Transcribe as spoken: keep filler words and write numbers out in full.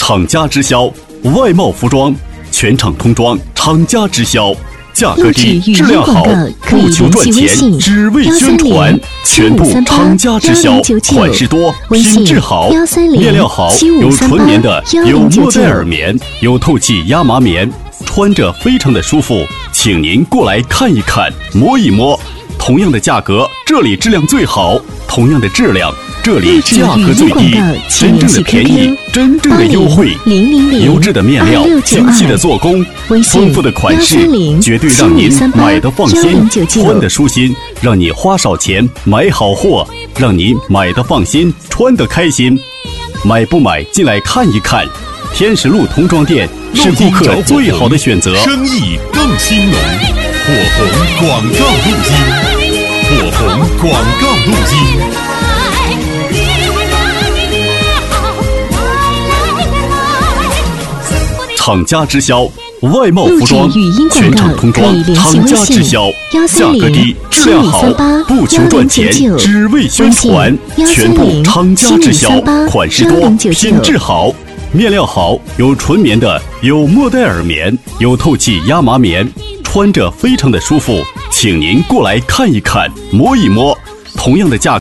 厂家直销，外贸服装全场通装，厂家直销，价格低，质量好，不求赚钱，只为宣传。全部厂家直销，款式多，品质好，面料好，有纯棉的，有莫代尔棉，有透气亚麻棉，穿着非常的舒服，请您过来看一看，摸一摸。同样的价格，这里质量最好；同样的质量，这里价格最低。真正的便宜，真正的优惠。优质的面料，精细的做工，丰富的款式，绝对让您买得放心，穿得舒心，让你花少钱买好货，让你买得放心，穿得开心。买不买，进来看一看。天石路童装店是顾客最好的选择。 生意更兴隆，火红广告路径。火红广告路径。 厂家直销，外贸服装全场通装，厂家直销，价格低，质量好，不求赚钱，只为宣传。全部厂家直销，款式多，品质好，面料好，有纯棉的，有莫代尔棉，有透气亚麻棉，穿着非常的舒服，请您过来看一看，摸一摸。同样的价格。